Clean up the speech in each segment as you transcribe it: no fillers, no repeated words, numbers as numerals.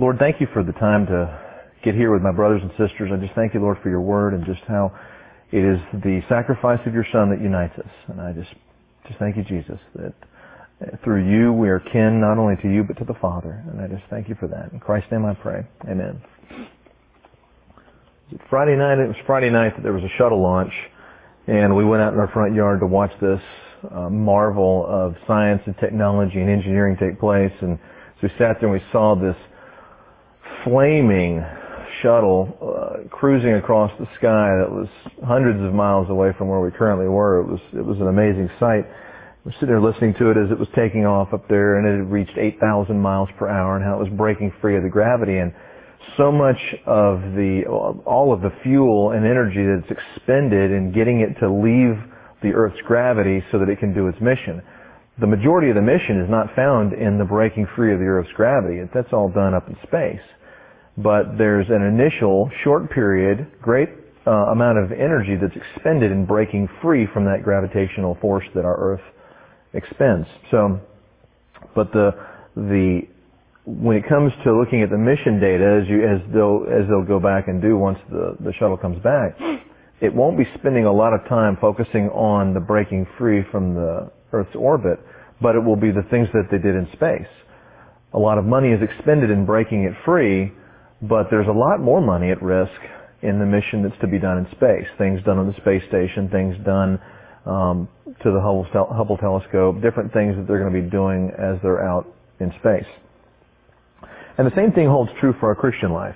Lord, thank you for the time to get here with my brothers and sisters. I just thank you, Lord, for your word and just how it is the sacrifice of your Son that unites us. And I just thank you, Jesus, that through you we are kin not only to you but to the Father. And I just thank you for that. In Christ's name I pray. Amen. Friday night, it was Friday night that there was a shuttle launch, and we went out in our front yard to watch this marvel of science and technology and engineering take place. And so we sat there and we saw this flaming shuttle cruising across the sky that was hundreds of miles away from where we currently were. It was an amazing sight. We're sitting there listening to it as it was taking off up there, and it had reached 8,000 miles per hour, and how it was breaking free of the gravity. And so much of all of the fuel and energy that's expended in getting it to leave the Earth's gravity so that it can do its mission. The majority of the mission is not found in the breaking free of the Earth's gravity. That's all done up in space. But there's an initial short period, great amount of energy that's expended in breaking free from that gravitational force that our Earth expends. So, but when it comes to looking at the mission data, as they'll go back and do once the shuttle comes back, it won't be spending a lot of time focusing on the breaking free from the Earth's orbit, but it will be the things that they did in space. A lot of money is expended in breaking it free, but there's a lot more money at risk in the mission that's to be done in space. Things done on the space station, things done to the Hubble telescope, different things that they're going to be doing as they're out in space. And the same thing holds true for our Christian life.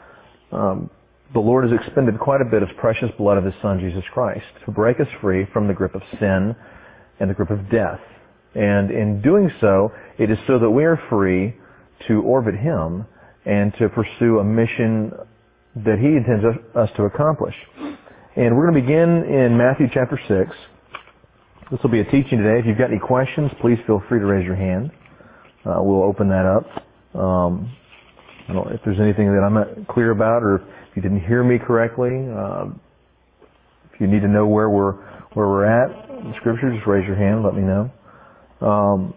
The Lord has expended quite a bit of precious blood of His Son, Jesus Christ, to break us free from the grip of sin and the grip of death. And in doing so, it is so that we are free to orbit Him and to pursue a mission that He intends us to accomplish. And we're going to begin in Matthew chapter 6. This will be a teaching today. If you've got any questions, please feel free to raise your hand. We'll open that up. I don't know if there's anything that I'm not clear about, or if you didn't hear me correctly. If you need to know where we're at in Scripture, just raise your hand and let me know.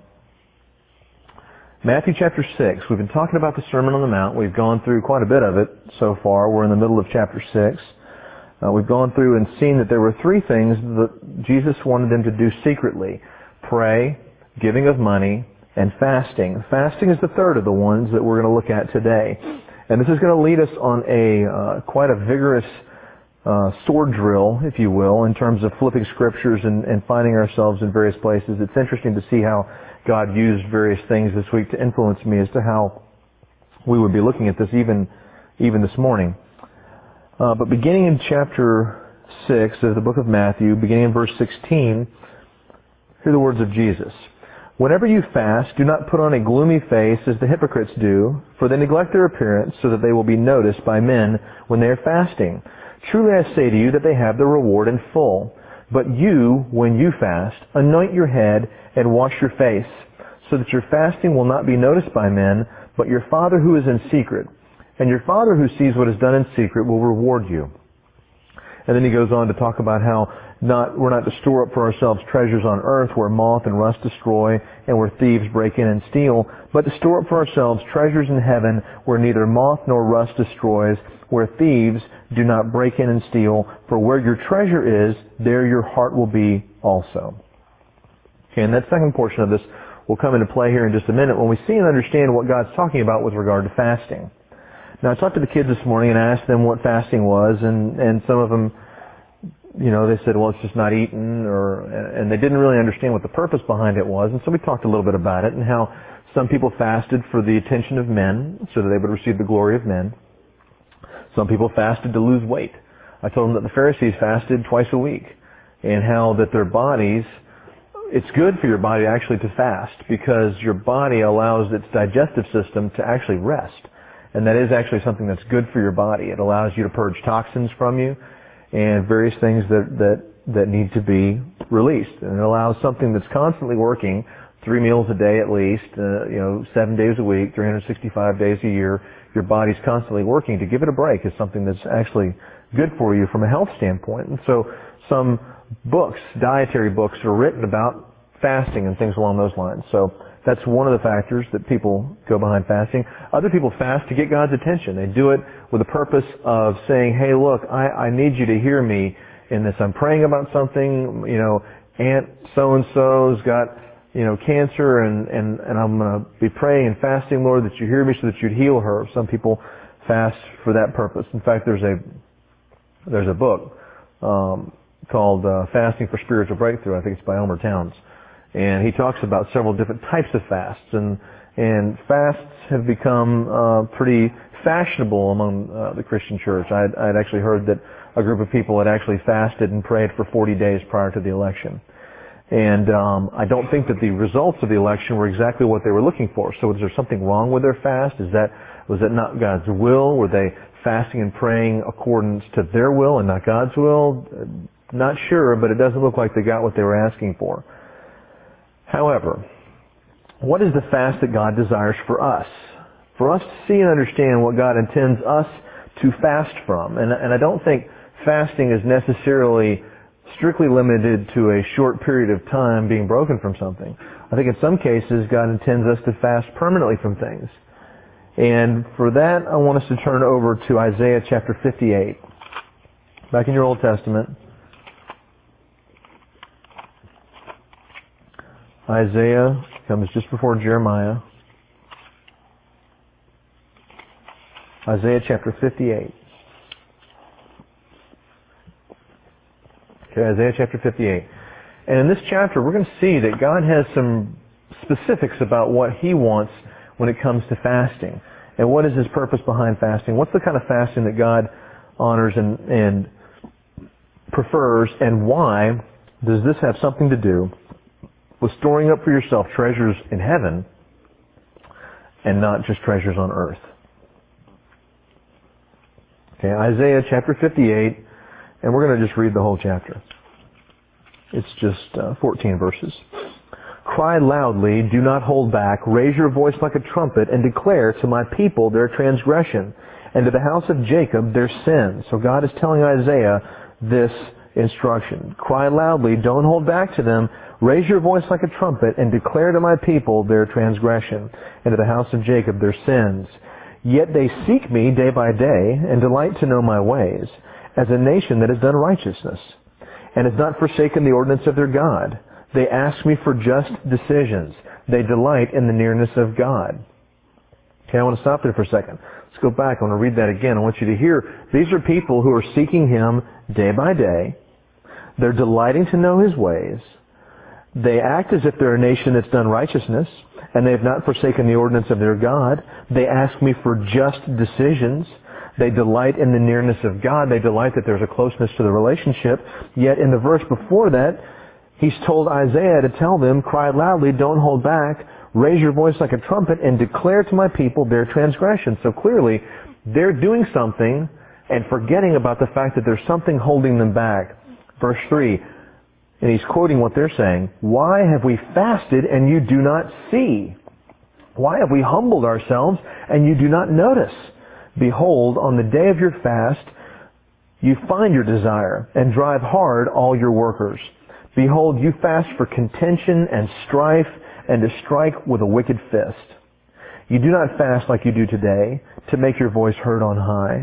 Matthew chapter 6. We've been talking about the Sermon on the Mount. We've gone through quite a bit of it so far. We're in the middle of chapter 6. We've gone through and seen that there were three things that Jesus wanted them to do secretly: pray, giving of money, and fasting. Fasting is the third of the ones that we're going to look at today. And this is going to lead us on quite a vigorous sword drill, if you will, in terms of flipping scriptures and finding ourselves in various places. It's interesting to see how God used various things this week to influence me as to how we would be looking at this even this morning. But beginning in chapter 6 of the book of Matthew, beginning in verse 16, hear the words of Jesus. Whenever you fast, do not put on a gloomy face as the hypocrites do, for they neglect their appearance so that they will be noticed by men when they are fasting. Truly I say to you that they have their reward in full. But you, when you fast, anoint your head and wash your face, so that your fasting will not be noticed by men, but your Father who is in secret. And your Father who sees what is done in secret will reward you. And then he goes on to talk about how we're not to store up for ourselves treasures on earth where moth and rust destroy and where thieves break in and steal, but to store up for ourselves treasures in heaven where neither moth nor rust destroys, where thieves do not break in and steal. For where your treasure is, there your heart will be also. Okay, and that second portion of this will come into play here in just a minute when we see and understand what God's talking about with regard to fasting. Now, I talked to the kids this morning and asked them what fasting was, and some of them, they said, well, it's just not eating, and they didn't really understand what the purpose behind it was. And so we talked a little bit about it and how some people fasted for the attention of men so that they would receive the glory of men. Some people fasted to lose weight. I told them that the Pharisees fasted twice a week, and how that their bodies, it's good for your body actually to fast because your body allows its digestive system to actually rest. And that is actually something that's good for your body. It allows you to purge toxins from you and various things that need to be released. And it allows something that's constantly working, 3 meals a day at least, 7 days a week, 365 days a year. Your body's constantly working. To give it a break is something that's actually good for you from a health standpoint. And so some books, dietary books, are written about fasting and things along those lines. So that's one of the factors that people go behind fasting. Other people fast to get God's attention. They do it with the purpose of saying, hey, look, I need you to hear me in this. I'm praying about something, Aunt so-and-so's got, cancer and I'm going to be praying and fasting, Lord, that you hear me so that you'd heal her. Some people fast for that purpose. In fact, there's a book called Fasting for Spiritual Breakthrough. I think it's by Elmer Towns. And he talks about several different types of fasts. And fasts have become pretty fashionable among the Christian church. I'd actually heard that a group of people had actually fasted and prayed for 40 days prior to the election. And I don't think that the results of the election were exactly what they were looking for. So is there something wrong with their fast? Was that not God's will? Were they fasting and praying according to their will and not God's will? Not sure, but it doesn't look like they got what they were asking for. However, what is the fast that God desires for us? For us to see and understand what God intends us to fast from. And I don't think fasting is necessarily strictly limited to a short period of time being broken from something. I think in some cases God intends us to fast permanently from things. And for that, I want us to turn over to Isaiah chapter 58. Back in your Old Testament. Isaiah comes just before Jeremiah. Isaiah chapter 58. Okay, Isaiah chapter 58. And in this chapter, we're going to see that God has some specifics about what He wants when it comes to fasting. And what is His purpose behind fasting? What's the kind of fasting that God honors and prefers? And why does this have something to do with storing up for yourself treasures in heaven and not just treasures on earth? Okay, Isaiah chapter 58, and we're going to just read the whole chapter. It's just 14 verses. Cry loudly, do not hold back, raise your voice like a trumpet, and declare to my people their transgression, and to the house of Jacob their sin. So God is telling Isaiah this instruction. Cry loudly, don't hold back to them, raise your voice like a trumpet, and declare to my people their transgression, and to the house of Jacob their sins. Yet they seek me day by day, and delight to know my ways, as a nation that has done righteousness, and has not forsaken the ordinance of their God. They ask me for just decisions. They delight in the nearness of God. Okay, I want to stop there for a second. Let's go back. I want to read that again. I want you to hear, these are people who are seeking Him day by day. They're delighting to know His ways. They act as if they're a nation that's done righteousness, and they have not forsaken the ordinance of their God. They ask me for just decisions. They delight in the nearness of God. They delight that there's a closeness to the relationship. Yet in the verse before that, He's told Isaiah to tell them, cry loudly, don't hold back, raise your voice like a trumpet, and declare to my people their transgression. So clearly, they're doing something and forgetting about the fact that there's something holding them back. Verse 3, and he's quoting what they're saying, why have we fasted and you do not see? Why have we humbled ourselves and you do not notice? Behold, on the day of your fast, you find your desire and drive hard all your workers. Behold, you fast for contention and strife and to strike with a wicked fist. You do not fast like you do today to make your voice heard on high.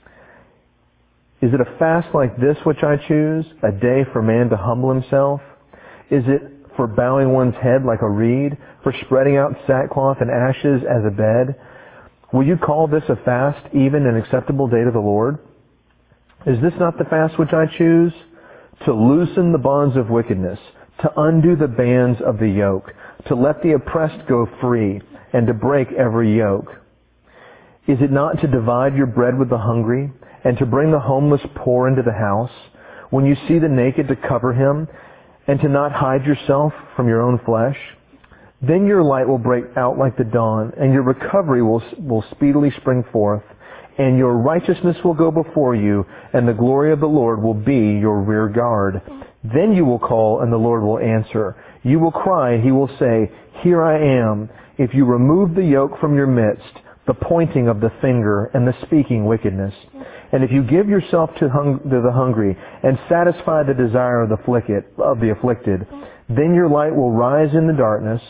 Is it a fast like this which I choose, a day for man to humble himself? Is it for bowing one's head like a reed, for spreading out sackcloth and ashes as a bed? Will you call this a fast, even an acceptable day to the Lord? Is this not the fast which I choose? To loosen the bonds of wickedness, to undo the bands of the yoke, to let the oppressed go free, and to break every yoke. Is it not to divide your bread with the hungry, and to bring the homeless poor into the house, when you see the naked to cover him, and to not hide yourself from your own flesh? Then your light will break out like the dawn, and your recovery will speedily spring forth, and your righteousness will go before you, and the glory of the Lord will be your rear guard. Then you will call, and the Lord will answer. You will cry, and He will say, here I am. If you remove the yoke from your midst, the pointing of the finger, and the speaking wickedness, and if you give yourself to the hungry, and satisfy the desire of the afflicted, then your light will rise in the darkness,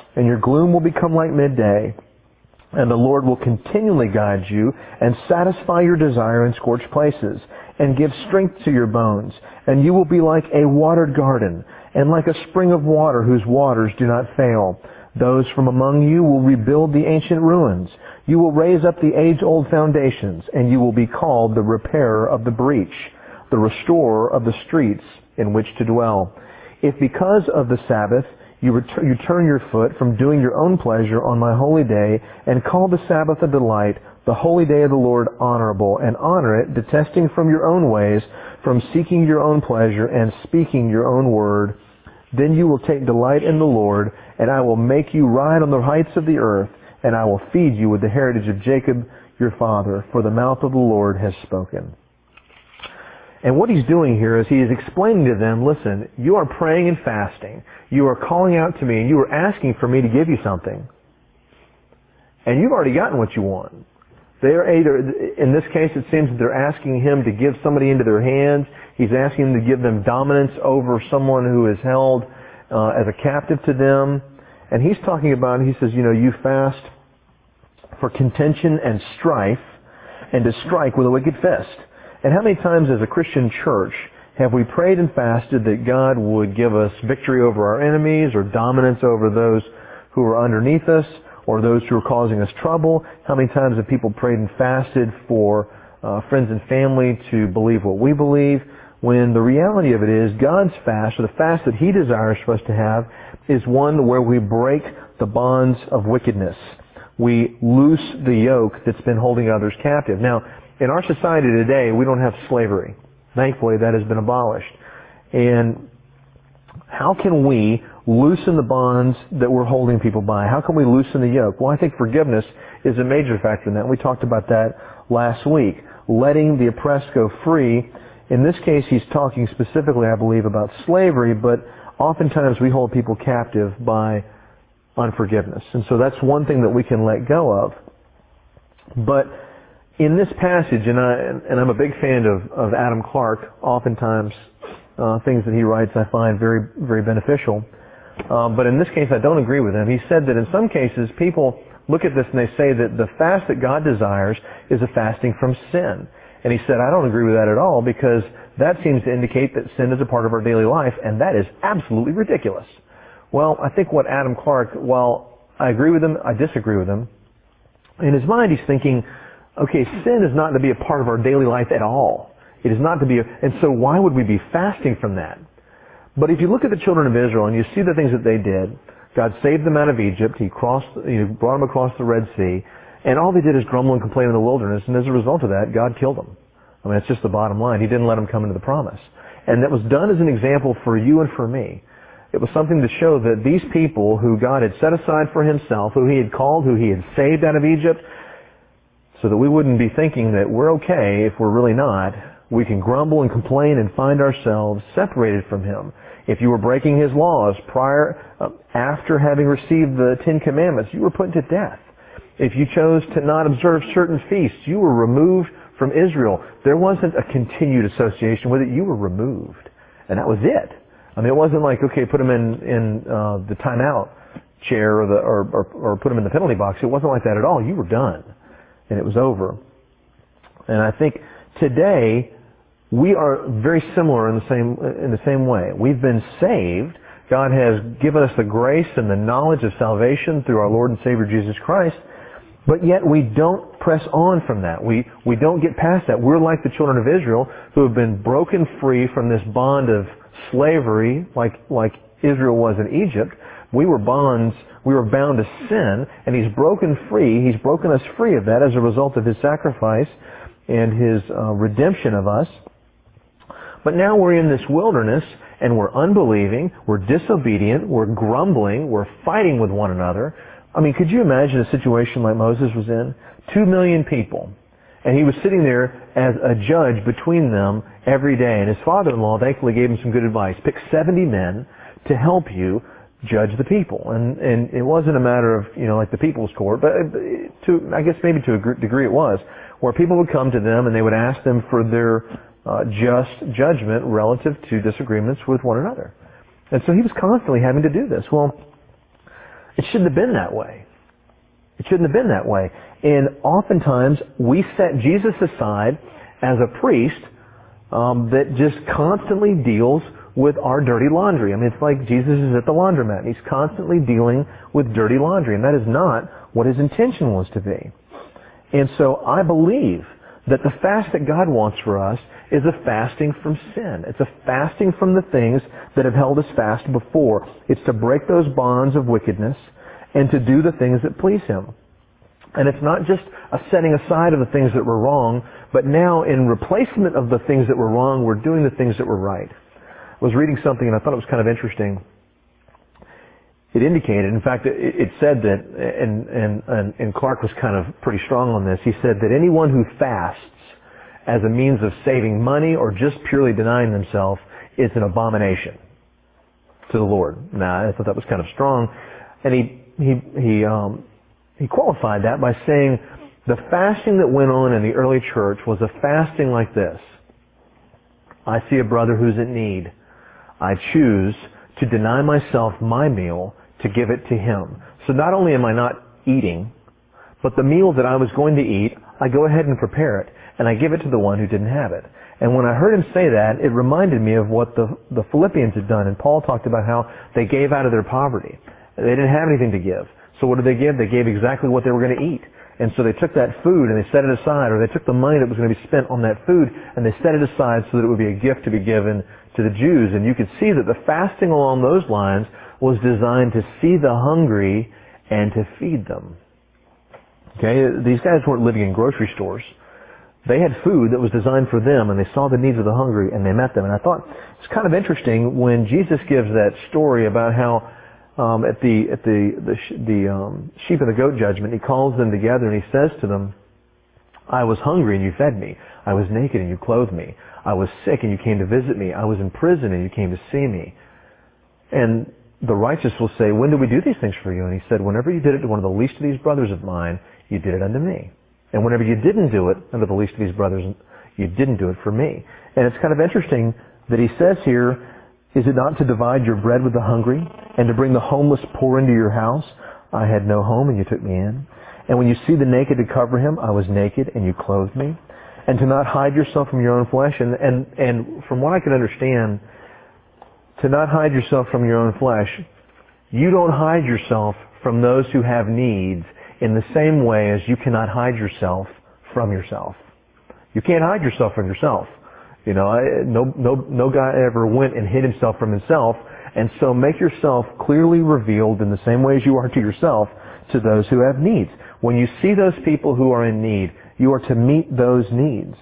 and your gloom will become like midday. And the Lord will continually guide you and satisfy your desire in scorched places and give strength to your bones. And you will be like a watered garden and like a spring of water whose waters do not fail. Those from among you will rebuild the ancient ruins. You will raise up the age-old foundations, and you will be called the repairer of the breach, the restorer of the streets in which to dwell. If because of the Sabbath you turn your foot from doing your own pleasure on my holy day and call the Sabbath a delight, the holy day of the Lord honorable, and honor it, detesting from your own ways, from seeking your own pleasure and speaking your own word, then you will take delight in the Lord, and I will make you ride on the heights of the earth, and I will feed you with the heritage of Jacob your father, for the mouth of the Lord has spoken. And what he's doing here is he is explaining to them, listen, you are praying and fasting. You are calling out to me and you are asking for me to give you something. And you've already gotten what you want. They are either, in this case it seems that they're asking him to give somebody into their hands. He's asking them to give them dominance over someone who is held as a captive to them. And he's talking about, he says, you fast for contention and strife and to strike with a wicked fist. And how many times as a Christian church have we prayed and fasted that God would give us victory over our enemies or dominance over those who are underneath us or those who are causing us trouble? How many times have people prayed and fasted for friends and family to believe what we believe? When the reality of it is God's fast, or the fast that He desires for us to have, is one where we break the bonds of wickedness. We loose the yoke that's been holding others captive. Now, in our society today, we don't have slavery. Thankfully, that has been abolished. And how can we loosen the bonds that we're holding people by? How can we loosen the yoke? Well, I think forgiveness is a major factor in that. We talked about that last week. Letting the oppressed go free. In this case, he's talking specifically, I believe, about slavery, but oftentimes we hold people captive by unforgiveness. And so that's one thing that we can let go of. But in this passage, and I'm a big fan of Adam Clarke, oftentimes things that he writes I find very, very beneficial. But in this case, I don't agree with him. He said that in some cases, people look at this and they say that the fast that God desires is a fasting from sin. And he said, I don't agree with that at all, because that seems to indicate that sin is a part of our daily life, and that is absolutely ridiculous. Well, I think what Adam Clarke, while I agree with him, I disagree with him. In his mind, he's thinking, okay, sin is not to be a part of our daily life at all. It is not to be, and so why would we be fasting from that? But if you look at the children of Israel and you see the things that they did, God saved them out of Egypt. He brought them across the Red Sea, and all they did is grumble and complain in the wilderness, and as a result of that, God killed them. I mean, it's just the bottom line. He didn't let them come into the promise. And that was done as an example for you and for me. It was something to show that these people who God had set aside for Himself, who He had called, who He had saved out of Egypt, so that we wouldn't be thinking that we're okay if we're really not, we can grumble and complain and find ourselves separated from Him. If you were breaking His laws after having received the Ten Commandments, you were put to death. If you chose to not observe certain feasts, you were removed from Israel. There wasn't a continued association with it. You were removed. And that was it. I mean, it wasn't like, okay, put them in the timeout chair or put them in the penalty box. It wasn't like that at all. You were done. And it was over. And I think today we are very similar in the same way. We've been saved. God has given us the grace and the knowledge of salvation through our Lord and Savior Jesus Christ. But yet we don't press on from that. We don't get past that. We're like the children of Israel who have been broken free from this bond of slavery like Israel was in Egypt. We were bound to sin, and He's broken free. He's broken us free of that as a result of His sacrifice and His redemption of us. But now we're in this wilderness, and we're unbelieving, we're disobedient, we're grumbling, we're fighting with one another. I mean, could you imagine a situation like Moses was in? 2 million people. And he was sitting there as a judge between them every day. And his father-in-law thankfully gave him some good advice. Pick 70 men to help you judge the people. And it wasn't a matter of, like the people's court, but I guess maybe to a degree it was, where people would come to them and they would ask them for their just judgment relative to disagreements with one another. And so he was constantly having to do this. Well, It shouldn't have been that way. It shouldn't have been that way. And oftentimes we set Jesus aside as a priest that just constantly deals with our dirty laundry. I mean, it's like Jesus is at the laundromat. He's constantly dealing with dirty laundry, and that is not what his intention was to be. And so I believe that the fast that God wants for us is a fasting from sin. It's a fasting from the things that have held us fast before. It's to break those bonds of wickedness and to do the things that please Him. And it's not just a setting aside of the things that were wrong, but now in replacement of the things that were wrong, we're doing the things that were right. I was reading something and I thought it was kind of interesting. It indicated, in fact, it said that, and Clark was kind of pretty strong on this, he said that anyone who fasts as a means of saving money or just purely denying themselves is an abomination to the Lord. Now, I thought that was kind of strong. And he qualified that by saying the fasting that went on in the early church was a fasting like this. I see a brother who's in need. I choose to deny myself my meal to give it to him. So not only am I not eating, but the meal that I was going to eat, I go ahead and prepare it, and I give it to the one who didn't have it. And when I heard him say that, it reminded me of what the Philippians had done, and Paul talked about how they gave out of their poverty. They didn't have anything to give. So what did they give? They gave exactly what they were going to eat. And so they took that food and they set it aside, or they took the money that was going to be spent on that food and they set it aside so that it would be a gift to be given to the Jews. And you could see that the fasting along those lines was designed to see the hungry and to feed them. Okay, these guys weren't living in grocery stores. They had food that was designed for them, and they saw the needs of the hungry, and they met them. And I thought it's kind of interesting when Jesus gives that story about how at the sheep and the goat judgment, he calls them together and he says to them, I was hungry and you fed me. I was naked and you clothed me. I was sick and you came to visit me. I was in prison and you came to see me. And the righteous will say, when did we do these things for you? And he said, whenever you did it to one of the least of these brothers of mine, you did it unto me. And whenever you didn't do it unto the least of these brothers, you didn't do it for me. And it's kind of interesting that he says here, is it not to divide your bread with the hungry and to bring the homeless poor into your house? I had no home and you took me in. And when you see the naked to cover him, I was naked and you clothed me. And to not hide yourself from your own flesh. And from what I can understand, to not hide yourself from your own flesh, you don't hide yourself from those who have needs in the same way as you cannot hide yourself from yourself. You can't hide yourself from yourself. You know, no guy ever went and hid himself from himself. And so make yourself clearly revealed in the same way as you are to yourself to those who have needs. When you see those people who are in need, you are to meet those needs.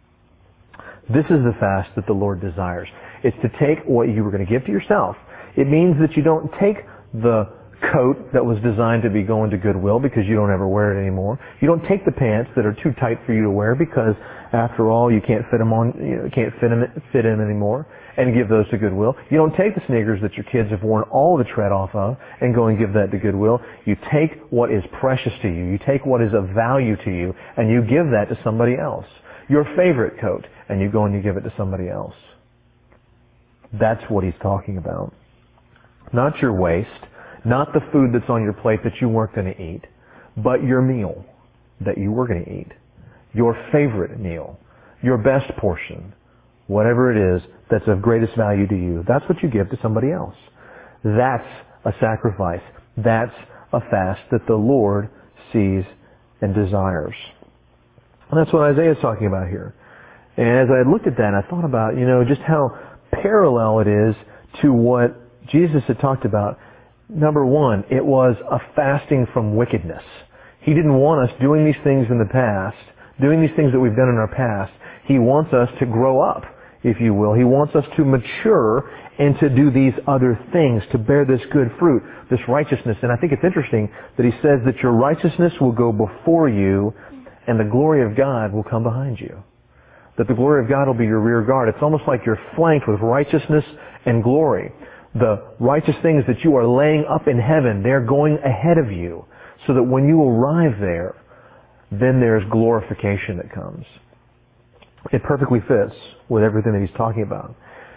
This is the fast that the Lord desires. It's to take what you were going to give to yourself. It means that you don't take the coat that was designed to be going to Goodwill because you don't ever wear it anymore. You don't take the pants that are too tight for you to wear because after all you can't fit them on, you can't fit in anymore, and give those to Goodwill. You don't take the sneakers that your kids have worn all the tread off of and go and give that to Goodwill. You take what is precious to you. You take what is of value to you and you give that to somebody else. Your favorite coat, and you go and you give it to somebody else. That's what he's talking about. Not your waste, not the food that's on your plate that you weren't going to eat, but your meal that you were going to eat. Your favorite meal. Your best portion. Whatever it is that's of greatest value to you. That's what you give to somebody else. That's a sacrifice. That's a fast that the Lord sees and desires. And that's what Isaiah is talking about here. And as I looked at that, I thought about, just how parallel it is to what Jesus had talked about. Number one, it was a fasting from wickedness. He didn't want us doing these things in the past, doing these things that we've done in our past. He wants us to grow up, if you will. He wants us to mature and to do these other things, to bear this good fruit, this righteousness. And I think it's interesting that he says that your righteousness will go before you and the glory of God will come behind you. That the glory of God will be your rear guard. It's almost like you're flanked with righteousness and glory. The righteous things that you are laying up in heaven, they're going ahead of you. So that when you arrive there, then there's glorification that comes. It perfectly fits with everything that he's talking about.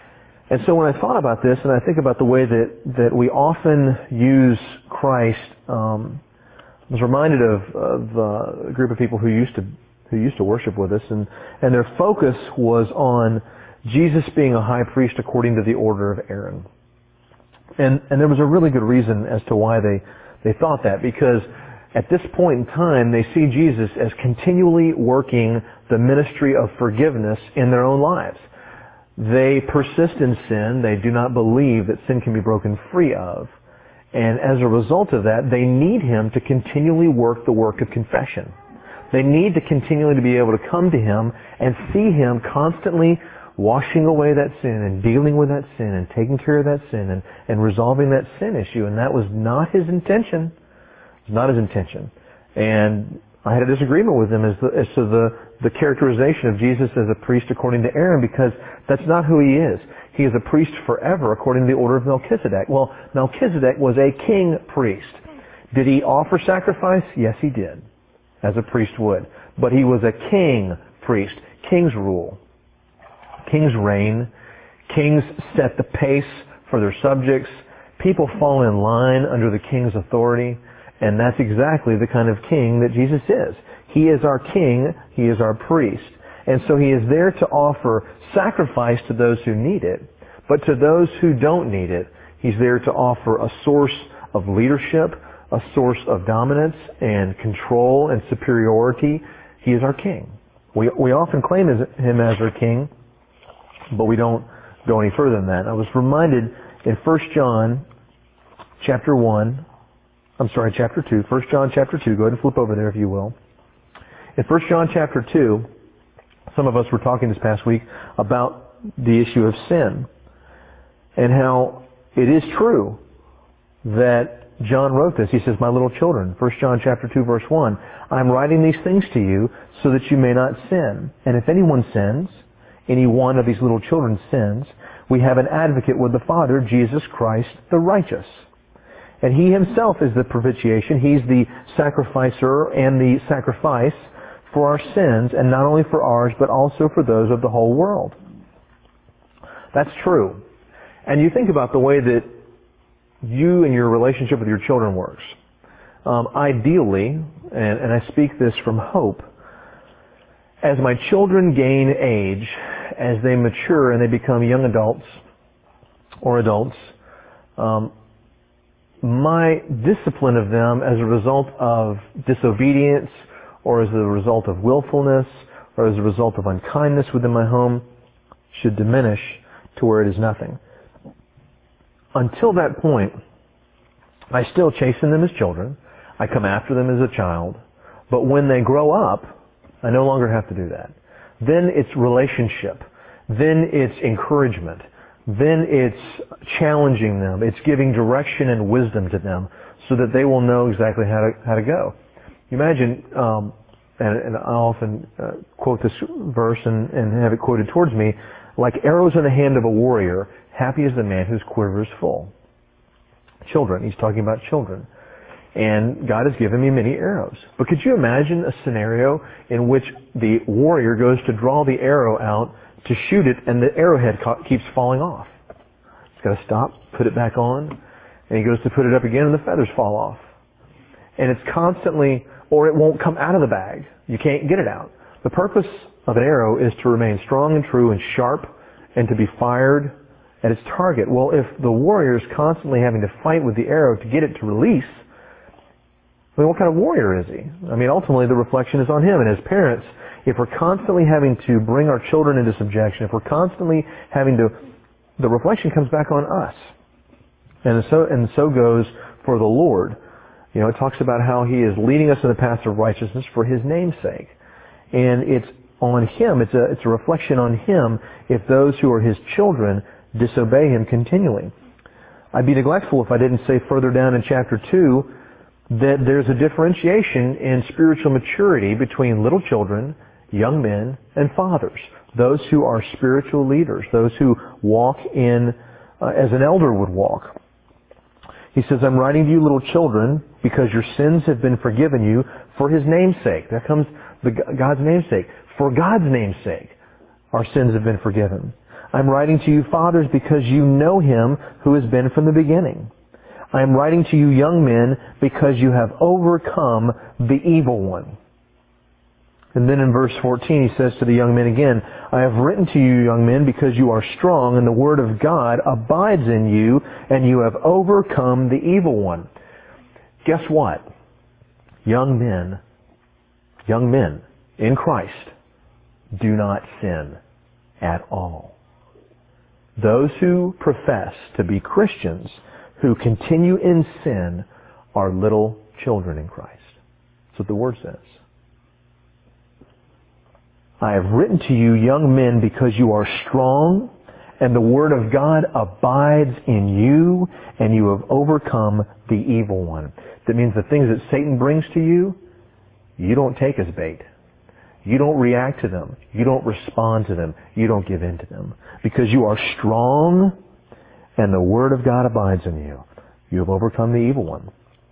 And so when I thought about this, and I think about the way that we often use Christ, I was reminded of a group of people who used to worship with us, and their focus was on Jesus being a high priest according to the order of Aaron. And there was a really good reason as to why they thought that, because at this point in time, they see Jesus as continually working the ministry of forgiveness in their own lives. They persist in sin. They do not believe that sin can be broken free of. And as a result of that, they need Him to continually work the work of confession. They need to continually to be able to come to Him and see Him constantly washing away that sin and dealing with that sin and taking care of that sin and resolving that sin issue. And that was not His intention. It was not His intention. And I had a disagreement with him as to the characterization of Jesus as a priest according to Aaron, because that's not who He is. He is a priest forever according to the order of Melchizedek. Well, Melchizedek was a king priest. Did he offer sacrifice? Yes, he did, as a priest would. But he was a king priest. Kings rule. Kings reign. Kings set the pace for their subjects. People fall in line under the king's authority. And that's exactly the kind of king that Jesus is. He is our king. He is our priest. And so He is there to offer sacrifice to those who need it. But to those who don't need it, He's there to offer a source of leadership, a source of dominance and control and superiority. He is our king. We often claim Him as our king, but we don't go any further than that. I was reminded in 1 John chapter 2, 1 John chapter 2, go ahead and flip over there if you will. In 1 John chapter 2, some of us were talking this past week about the issue of sin and how it is true that John wrote this. He says, "My little children," 1 John chapter 2 verse 1, "I'm writing these things to you so that you may not sin. And if anyone sins, any one of these little children sins, we have an advocate with the Father, Jesus Christ the righteous. And He Himself is the propitiation." He's the sacrificer and the sacrifice for our sins, and not only for ours, but also for those of the whole world. That's true. And you think about the way that you and your relationship with your children works. Ideally, and I speak this from hope, as my children gain age, as they mature and they become young adults or adults, my discipline of them as a result of disobedience or as a result of willfulness or as a result of unkindness within my home should diminish to where it is nothing. Until that point, I still chasten them as children. I come after them as a child. But when they grow up, I no longer have to do that. Then it's relationship. Then it's encouragement. Then it's challenging them. It's giving direction and wisdom to them so that they will know exactly how to go. You imagine, and I often quote this verse and have it quoted towards me, like arrows in the hand of a warrior, happy is the man whose quiver is full. Children. He's talking about children. And God has given me many arrows. But could you imagine a scenario in which the warrior goes to draw the arrow out to shoot it and the arrowhead keeps falling off? He's got to stop, put it back on, and he goes to put it up again and the feathers fall off. And it's constantly, or it won't come out of the bag. You can't get it out. The purpose of an arrow is to remain strong and true and sharp and to be fired at its target. Well, if the warrior is constantly having to fight with the arrow to get it to release, I mean, what kind of warrior is he? I mean, ultimately the reflection is on him. And as parents, if we're constantly having to bring our children into subjection, if we're constantly having to, the reflection comes back on us. And so goes for the Lord. You know, it talks about how He is leading us in the path of righteousness for His name's sake. And it's on Him, it's a reflection on Him if those who are His children disobey Him continually. I'd be neglectful if I didn't say further down in chapter 2 that there's a differentiation in spiritual maturity between little children, young men, and fathers. Those who are spiritual leaders, those who walk in as an elder would walk. He says, "I'm writing to you, little children, because your sins have been forgiven you for His name's sake." There comes God's name's sake. For God's name's sake, our sins have been forgiven. I'm writing to you, fathers, because you know him who has been from the beginning. I am writing to you, young men, because you have overcome the evil one. And then in verse 14 he says to the young men again, I have written to you, young men, because you are strong, and the word of God abides in you, and you have overcome the evil one. Guess what? Young men in Christ do not sin at all. Those who profess to be Christians who continue in sin are little children in Christ. That's what the Word says. I have written to you, young men, because you are strong, and the Word of God abides in you, and you have overcome the evil one. That means the things that Satan brings to you, you don't take as bait. You don't react to them. You don't respond to them. You don't give in to them. Because you are strong, and the Word of God abides in you. You have overcome the evil one.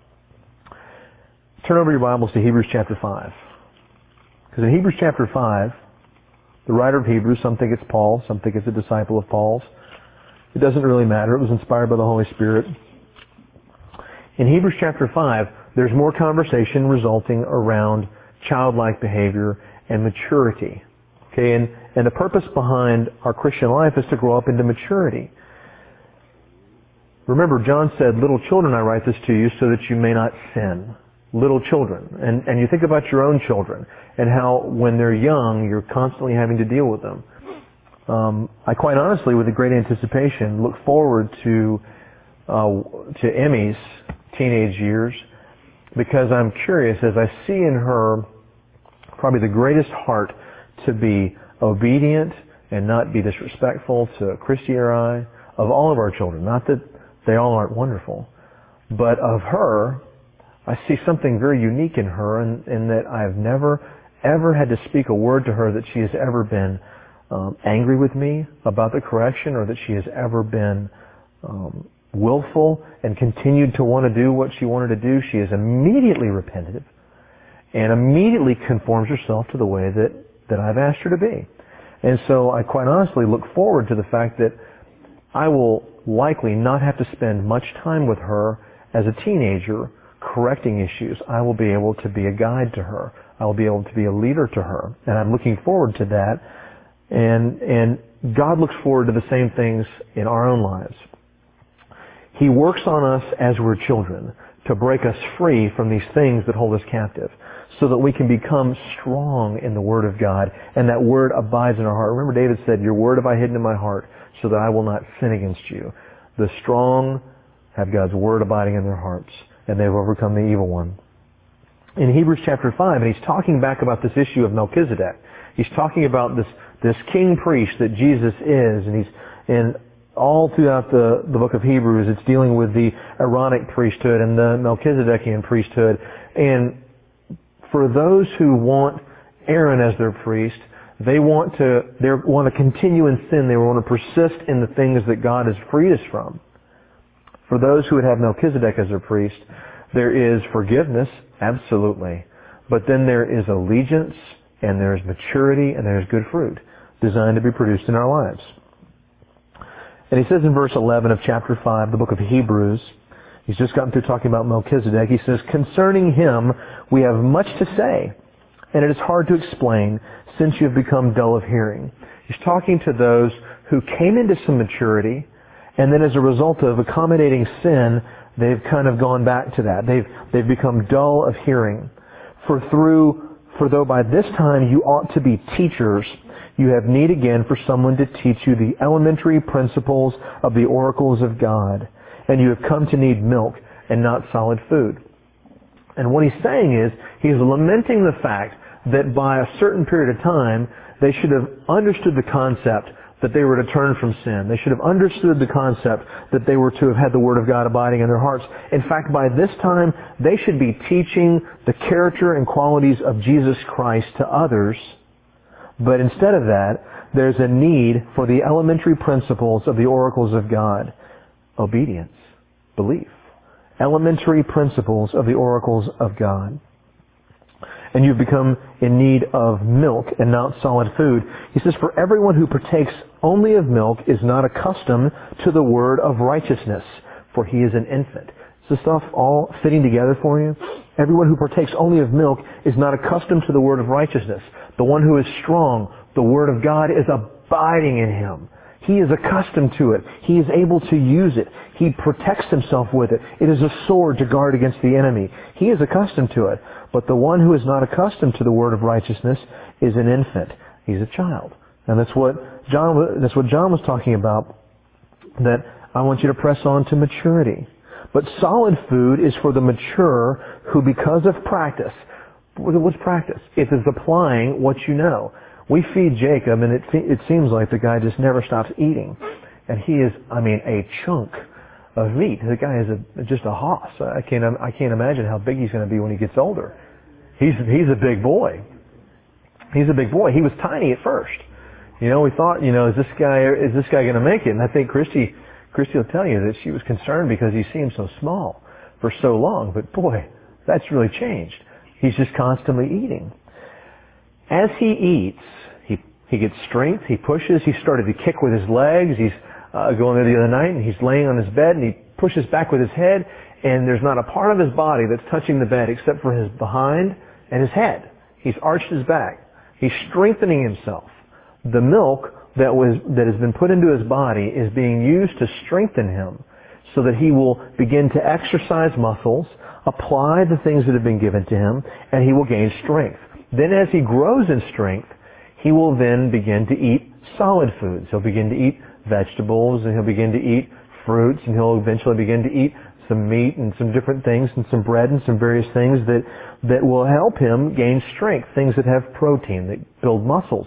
Turn over your Bibles to Hebrews chapter 5. Because in Hebrews chapter 5, the writer of Hebrews, some think it's Paul, some think it's a disciple of Paul's. It doesn't really matter. It was inspired by the Holy Spirit. In Hebrews chapter 5, there's more conversation resulting around childlike behavior and maturity. Okay, and the purpose behind our Christian life is to grow up into maturity. Remember, John said, little children, I write this to you so that you may not sin. Little children. And you think about your own children and how when they're young, you're constantly having to deal with them. I quite honestly, with a great anticipation, look forward to Emmy's teenage years because I'm curious as I see in her probably the greatest heart to be obedient and not be disrespectful to Christy or I, of all of our children. Not that they all aren't wonderful, but of her, I see something very unique in her in that I've never, ever had to speak a word to her that she has ever been angry with me about the correction or that she has ever been willful and continued to want to do what she wanted to do. She is immediately repentive and immediately conforms herself to the way that I've asked her to be. And so I quite honestly look forward to the fact that I will likely not have to spend much time with her as a teenager correcting issues. I will be able to be a guide to her. I will be able to be a leader to her. And I'm looking forward to that. And God looks forward to the same things in our own lives. He works on us as we're children to break us free from these things that hold us captive so that we can become strong in the Word of God and that Word abides in our heart. Remember David said, your Word have I hidden in my heart so that I will not sin against you. The strong have God's Word abiding in their hearts and they've overcome the evil one. In Hebrews chapter 5, and he's talking back about this issue of Melchizedek. He's talking about this king priest that Jesus is, and all throughout the book of Hebrews, it's dealing with the Aaronic priesthood and the Melchizedekian priesthood. And for those who want Aaron as their priest, they want to continue in sin. They want to persist in the things that God has freed us from. For those who would have Melchizedek as their priest, there is forgiveness, absolutely. But then there is allegiance, and there's maturity, and there's good fruit designed to be produced in our lives. And he says in verse 11 of chapter 5, the book of Hebrews, he's just gotten through talking about Melchizedek. He says, concerning him we have much to say, and it is hard to explain since you have become dull of hearing. He's talking to those who came into some maturity, and then as a result of accommodating sin, they've kind of gone back to that. They've become dull of hearing. For though by this time you ought to be teachers, you have need again for someone to teach you the elementary principles of the oracles of God, and you have come to need milk and not solid food. And what he's saying is, he's lamenting the fact that by a certain period of time, they should have understood the concept that they were to turn from sin. They should have understood the concept that they were to have had the Word of God abiding in their hearts. In fact, by this time, they should be teaching the character and qualities of Jesus Christ to others. But instead of that, there's a need for the elementary principles of the oracles of God. Obedience, belief. Elementary principles of the oracles of God. and you've become in need of milk and not solid food. He says, for everyone who partakes only of milk is not accustomed to the word of righteousness, for he is an infant. Is this stuff all fitting together for you? Everyone who partakes only of milk is not accustomed to the word of righteousness. The one who is strong, the word of God is abiding in him. He is accustomed to it. He is able to use it. He protects himself with it. It is a sword to guard against the enemy. He is accustomed to it. But the one who is not accustomed to the word of righteousness is an infant. He's a child. And that's what John was talking about, that I want you to press on to maturity. But solid food is for the mature who, because of practice, what's practice? It is applying what you know. We feed Jacob, and it seems like the guy just never stops eating. And he is, a chunk of meat. The guy is just a hoss. I can't imagine how big he's going to be when he gets older. He's a big boy. He's a big boy. He was tiny at first. We thought, is this guy going to make it? And I think Christy will tell you that she was concerned because he seemed so small for so long. But boy, that's really changed. He's just constantly eating. As he eats, he gets strength, he pushes, he started to kick with his legs, he's going there the other night and he's laying on his bed and he pushes back with his head, and there's not a part of his body that's touching the bed except for his behind and his head. He's arched his back. He's strengthening himself. The milk that has been put into his body is being used to strengthen him so that he will begin to exercise muscles, apply the things that have been given to him, and he will gain strength. Then as he grows in strength, he will then begin to eat solid foods. He'll begin to eat vegetables, and he'll begin to eat fruits, and he'll eventually begin to eat some meat and some different things and some bread and some various things that will help him gain strength, things that have protein, that build muscles.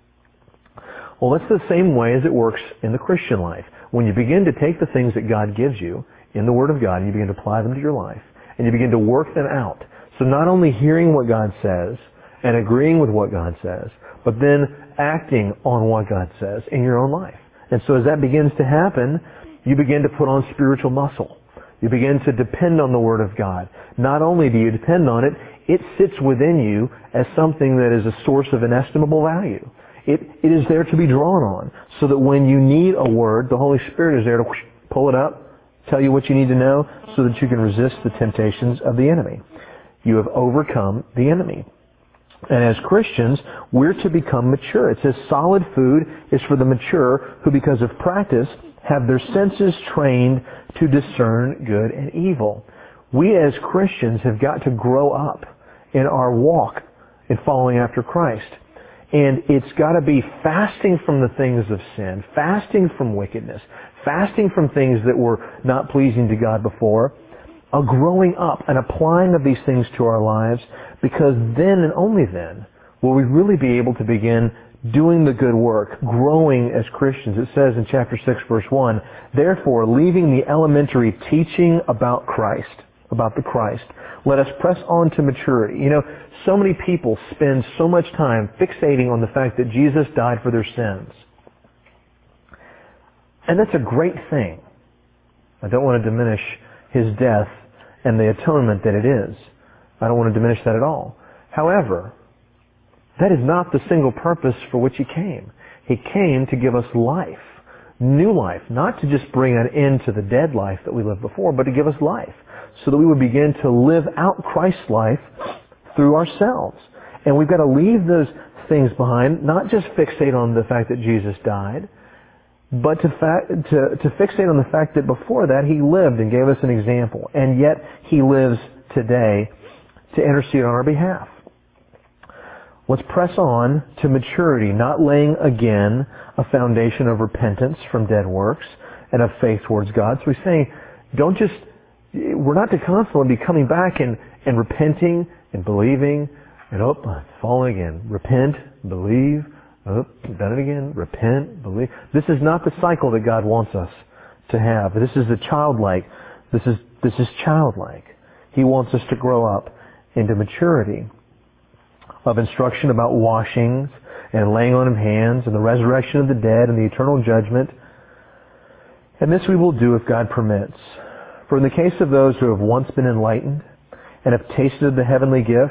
Well, that's the same way as it works in the Christian life. When you begin to take the things that God gives you in the Word of God and you begin to apply them to your life, and you begin to work them out. So not only hearing what God says and agreeing with what God says, but then acting on what God says in your own life. And so as that begins to happen, you begin to put on spiritual muscle. You begin to depend on the Word of God. Not only do you depend on it, it sits within you as something that is a source of inestimable value. It is there to be drawn on, so that when you need a word, the Holy Spirit is there to pull it up, tell you what you need to know, so that you can resist the temptations of the enemy. You have overcome the enemy. And as Christians, we're to become mature. It says solid food is for the mature who, because of practice, have their senses trained to discern good and evil. We as Christians have got to grow up in our walk in following after Christ. And it's got to be fasting from the things of sin, fasting from wickedness, fasting from things that were not pleasing to God before, a growing up and applying of these things to our lives, because then and only then will we really be able to begin doing the good work, growing as Christians. It says in chapter 6, verse 1, therefore, leaving the elementary teaching about the Christ, let us press on to maturity. So many people spend so much time fixating on the fact that Jesus died for their sins. And that's a great thing. I don't want to diminish His death and the atonement that it is. I don't want to diminish that at all. However, that is not the single purpose for which He came. He came to give us life, new life, not to just bring an end to the dead life that we lived before, but to give us life, so that we would begin to live out Christ's life through ourselves. And we've got to leave those things behind, not just fixate on the fact that Jesus died, but to fixate on the fact that before that He lived and gave us an example, and yet He lives today to intercede on our behalf. Let's press on to maturity, not laying again a foundation of repentance from dead works and of faith towards God. So he's saying, we're not to constantly be coming back and repenting and believing and falling again. Repent, believe, done it again, repent, believe. This is not the cycle that God wants us to have. This is childlike. This is childlike. He wants us to grow up into maturity of instruction about washings and laying on of hands and the resurrection of the dead and the eternal judgment. And this we will do if God permits. For in the case of those who have once been enlightened and have tasted the heavenly gift,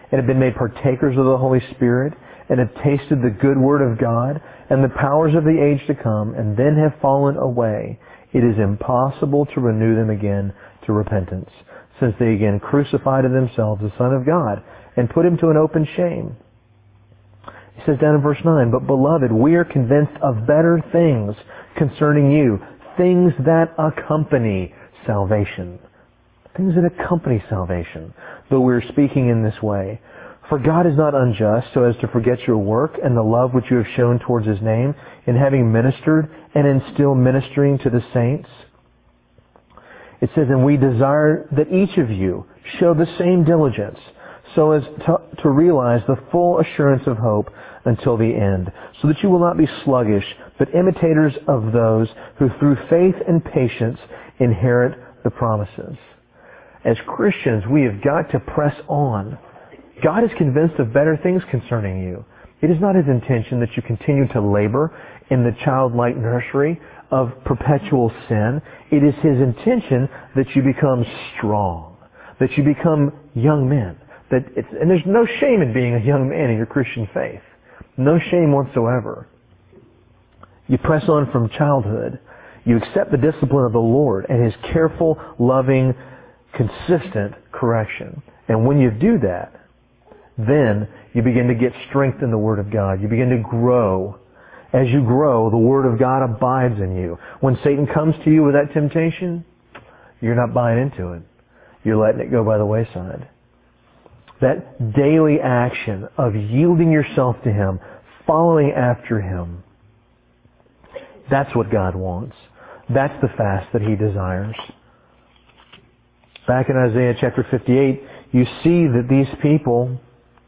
and have been made partakers of the Holy Spirit, and have tasted the good word of God and the powers of the age to come, and then have fallen away, it is impossible to renew them again to repentance, since they again crucify to themselves the Son of God and put him to an open shame. He says down in verse 9, "But beloved, we are convinced of better things concerning you, things that accompany salvation." Things that accompany salvation, though we are speaking in this way. "For God is not unjust so as to forget your work and the love which you have shown towards His name in having ministered and in still ministering to the saints." It says, "And we desire that each of you show the same diligence so as to realize the full assurance of hope until the end, so that you will not be sluggish, but imitators of those who through faith and patience inherit the promises." As Christians, we have got to press on. God is convinced of better things concerning you. It is not His intention that you continue to labor in the childlike nursery of perpetual sin. It is His intention that you become strong, that you become young men. And there's no shame in being a young man in your Christian faith. No shame whatsoever. You press on from childhood. You accept the discipline of the Lord and His careful, loving, consistent correction. And when you do that, then you begin to get strength in the Word of God. You begin to grow. As you grow, the Word of God abides in you. When Satan comes to you with that temptation, you're not buying into it. You're letting it go by the wayside. That daily action of yielding yourself to Him, following after Him, that's what God wants. That's the fast that He desires. Back in Isaiah chapter 58, you see that these people,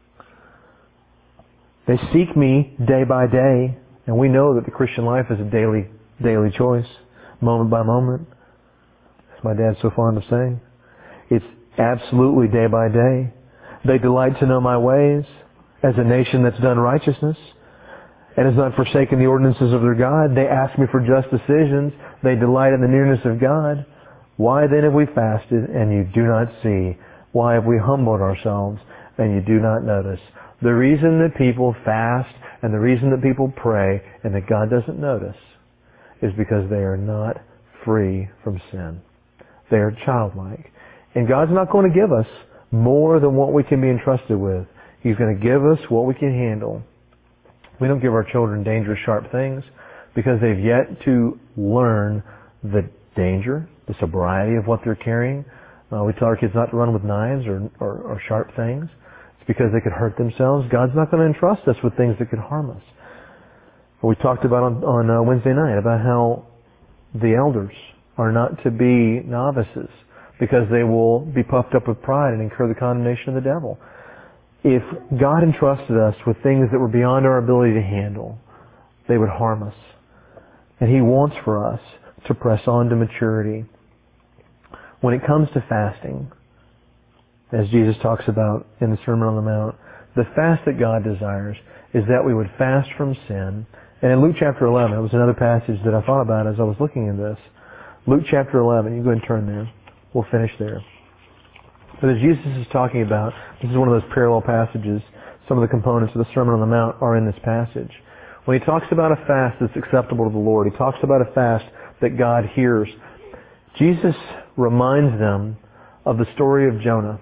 they seek me day by day, and we know that the Christian life is a daily choice, moment by moment, as my dad's so fond of saying. It's absolutely day by day. They delight to know my ways, as a nation that's done righteousness and has not forsaken the ordinances of their God. They ask me for just decisions. They delight in the nearness of God. Why then have we fasted and you do not see? Why have we humbled ourselves and you do not notice? The reason that people fast and the reason that people pray and that God doesn't notice is because they are not free from sin. They are childlike. And God's not going to give us more than what we can be entrusted with. He's going to give us what we can handle. We don't give our children dangerous, sharp things because they've yet to learn the danger, the sobriety of what they're carrying. We tell our kids not to run with knives or sharp things. It's because they could hurt themselves. God's not going to entrust us with things that could harm us. We talked about on Wednesday night about how the elders are not to be novices because they will be puffed up with pride and incur the condemnation of the devil. If God entrusted us with things that were beyond our ability to handle, they would harm us. And He wants for us to press on to maturity. When it comes to fasting, as Jesus talks about in the Sermon on the Mount, the fast that God desires is that we would fast from sin. And in Luke chapter 11, it was another passage that I thought about as I was looking at this. Luke chapter 11, you go ahead and turn there. We'll finish there. But as Jesus is talking about, this is one of those parallel passages. Some of the components of the Sermon on the Mount are in this passage. When He talks about a fast that's acceptable to the Lord, He talks about a fast that God hears. Jesus reminds them of the story of Jonah.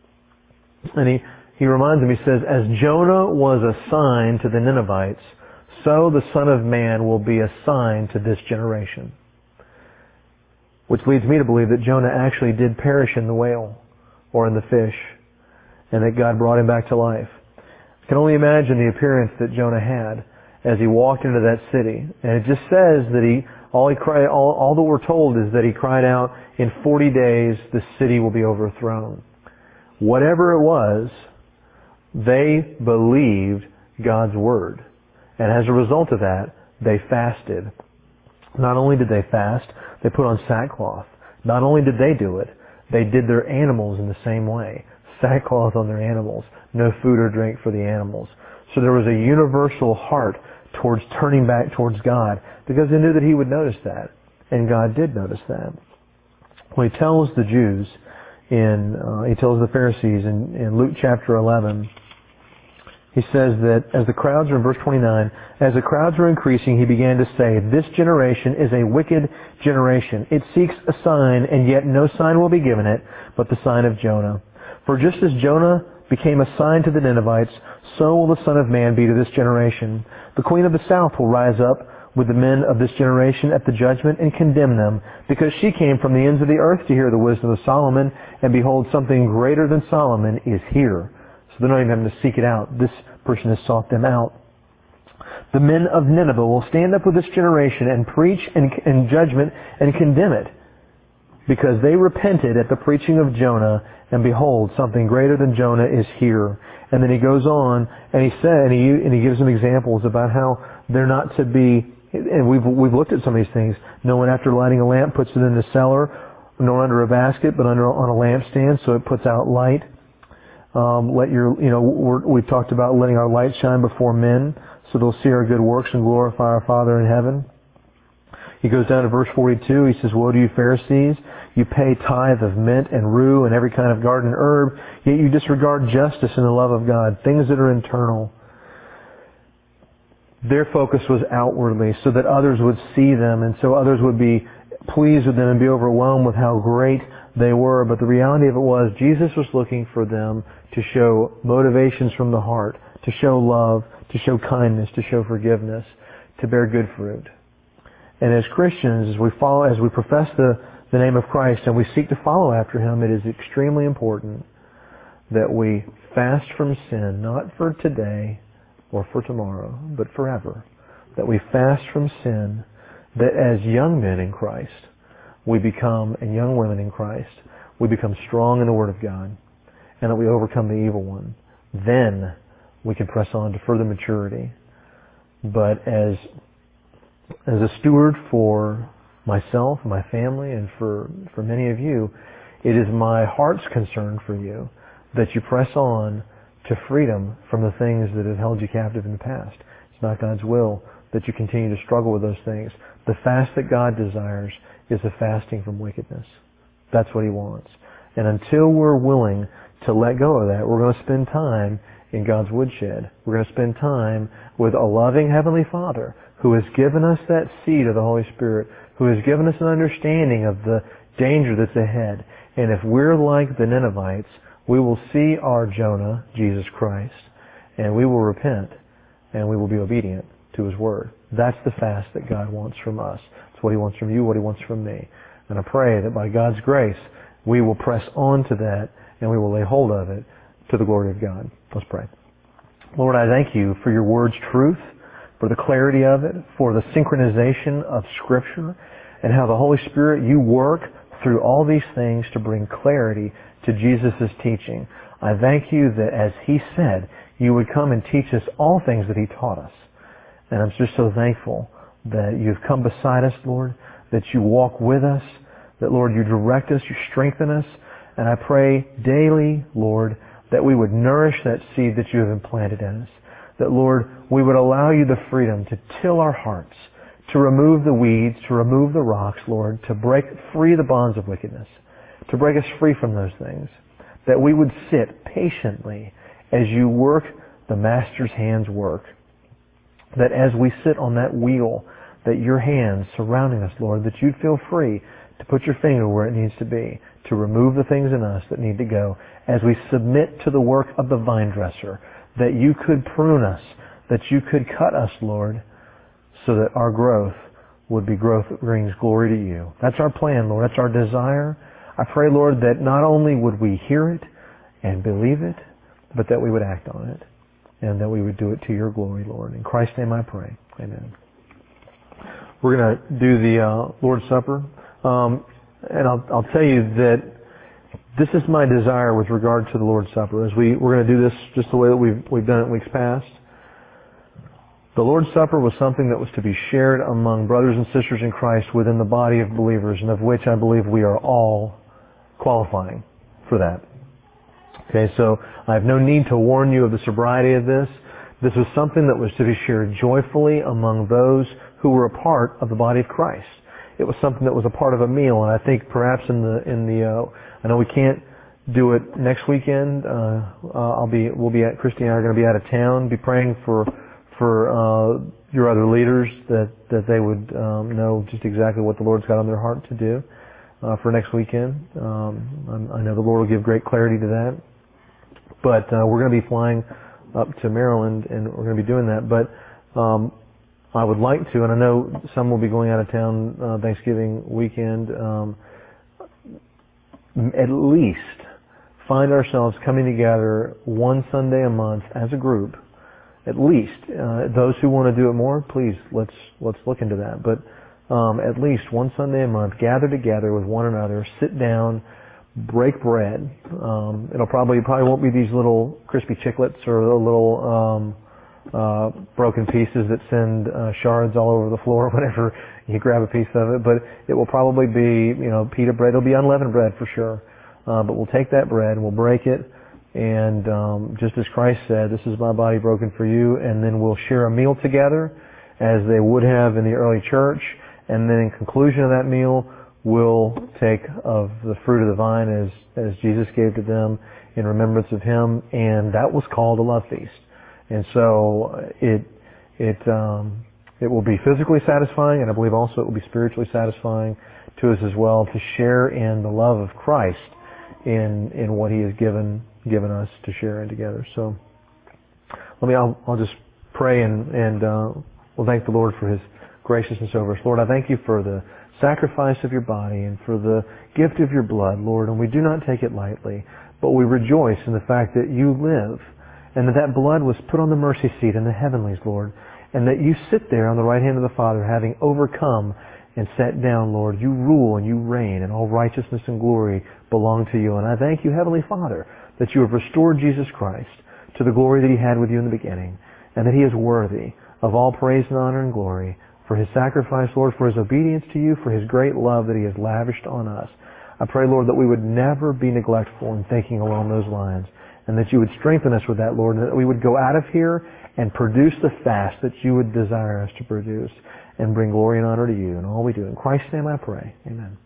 And He reminds them, He says, as Jonah was a sign to the Ninevites, so the Son of Man will be a sign to this generation. Which leads me to believe that Jonah actually did perish in the whale or in the fish, and that God brought him back to life. I can only imagine the appearance that Jonah had as he walked into that city. And it just says that all that we're told is that he cried out, in 40 days the city will be overthrown. Whatever it was, they believed God's word. And as a result of that, they fasted. Not only did they fast, they put on sackcloth. Not only did they do it, they did their animals in the same way. Sackcloth on their animals. No food or drink for the animals. So there was a universal heart towards turning back towards God because they knew that He would notice that. And God did notice that. When He tells the Jews he tells the Pharisees in Luke chapter 11, he says that as the crowds are, in verse 29, as the crowds were increasing, he began to say, "This generation is a wicked generation. It seeks a sign, and yet no sign will be given it, but the sign of Jonah. For just as Jonah became a sign to the Ninevites, so will the Son of Man be to this generation. The Queen of the South will rise up with the men of this generation at the judgment and condemn them, because she came from the ends of the earth to hear the wisdom of Solomon, and behold, something greater than Solomon is here." So they're not even having to seek it out. This person has sought them out. "The men of Nineveh will stand up with this generation and preach in judgment and condemn it, because they repented at the preaching of Jonah, and behold, something greater than Jonah is here." And then he goes on and he gives them examples about how they're not to be, and we've looked at some of these things. No one after lighting a lamp puts it in the cellar, nor under a basket, but on a lampstand, so it puts out light. We've talked about letting our light shine before men, so they'll see our good works and glorify our Father in heaven. He goes down to verse 42. He says, "Woe to you, Pharisees! You pay tithe of mint and rue and every kind of garden herb, yet you disregard justice and the love of God, things that are internal." Their focus was outwardly, so that others would see them, and so others would be pleased with them and be overwhelmed with how great they were. But the reality of it was, Jesus was looking for them to show motivations from the heart, to show love, to show kindness, to show forgiveness, to bear good fruit. And as Christians, as we profess the name of Christ and we seek to follow after Him, it is extremely important that we fast from sin, not for today or for tomorrow, but forever. That we fast from sin, that as young men in Christ, and young women in Christ, we become strong in the Word of God, and that we overcome the evil one. Then we can press on to further maturity. But as a steward for myself, my family, and for many of you, it is my heart's concern for you that you press on to freedom from the things that have held you captive in the past. It's not God's will that you continue to struggle with those things. The fast that God desires is a fasting from wickedness. That's what He wants. And until we're willing to let go of that, we're going to spend time in God's woodshed. We're going to spend time with a loving Heavenly Father who has given us that seed of the Holy Spirit, who has given us an understanding of the danger that's ahead. And if we're like the Ninevites, we will see our Jonah, Jesus Christ, and we will repent, and we will be obedient to His Word. That's the fast that God wants from us. It's what He wants from you, what He wants from me. And I pray that by God's grace, we will press on to that, and we will lay hold of it to the glory of God. Let's pray. Lord, I thank You for Your Word's truth, for the clarity of it, for the synchronization of Scripture, and how the Holy Spirit, You work through all these things to bring clarity to Jesus' teaching. I thank You that as He said, You would come and teach us all things that He taught us. And I'm just so thankful that You've come beside us, Lord, that You walk with us, that, Lord, You direct us, You strengthen us. And I pray daily, Lord, that we would nourish that seed that You have implanted in us. That, Lord, we would allow You the freedom to till our hearts, to remove the weeds, to remove the rocks, Lord, to break free the bonds of wickedness, to break us free from those things. That we would sit patiently as You work the Master's hands work. That as we sit on that wheel, that Your hands surrounding us, Lord, that You'd feel free to put Your finger where it needs to be, to remove the things in us that need to go, as we submit to the work of the vine dresser, that You could prune us, that You could cut us, Lord, so that our growth would be growth that brings glory to You. That's our plan, Lord. That's our desire. I pray, Lord, that not only would we hear it and believe it, but that we would act on it, and that we would do it to Your glory, Lord. In Christ's name I pray. Amen. We're going to do the Lord's Supper. And I'll tell you that this is my desire with regard to the Lord's Supper. As we're going to do this just the way that we've done it in weeks past. The Lord's Supper was something that was to be shared among brothers and sisters in Christ within the body of believers, and of which I believe we are all qualifying for that. Okay, so I have no need to warn you of the sobriety of this. This was something that was to be shared joyfully among those who were a part of the body of Christ. It was something that was a part of a meal, and I think perhaps I know we can't do it next weekend. Christy and I are going to be out of town. Be praying for your other leaders that they would know just exactly what the Lord's got on their heart to do for next weekend. I know the Lord will give great clarity to that. But we're going to be flying up to Maryland, and we're going to be doing that. But I would like to, and I know some will be going out of town Thanksgiving weekend, at least find ourselves coming together one Sunday a month as a group. At least those who want to do it more, please let's look into that. But at least one Sunday a month, gather together with one another, sit down, break bread. It'll probably won't be these little crispy chiclets or the little broken pieces that send shards all over the floor whenever you grab a piece of it. But it will probably be pita bread. It'll be unleavened bread for sure. But we'll take that bread and we'll break it. And just as Christ said, this is my body broken for you, and then we'll share a meal together as they would have in the early church, and then in conclusion of that meal, we'll take of the fruit of the vine as Jesus gave to them in remembrance of Him, and that was called a love feast. And so it will be physically satisfying, and I believe also it will be spiritually satisfying to us as well to share in the love of Christ in what He has given us to share in together. So I'll just pray and we'll thank the Lord for His graciousness over us. Lord, I thank You for the sacrifice of Your body and for the gift of Your blood, Lord, and we do not take it lightly, but we rejoice in the fact that You live and that blood was put on the mercy seat in the heavenlies, Lord, and that You sit there on the right hand of the Father having overcome and sat down, Lord. You rule and You reign, and all righteousness and glory belong to You. And I thank You, Heavenly Father, that You have restored Jesus Christ to the glory that He had with You in the beginning, and that He is worthy of all praise and honor and glory for His sacrifice, Lord, for His obedience to You, for His great love that He has lavished on us. I pray, Lord, that we would never be neglectful in thinking along those lines, and that You would strengthen us with that, Lord, and that we would go out of here and produce the fast that You would desire us to produce and bring glory and honor to You in all we do. In Christ's name I pray. Amen.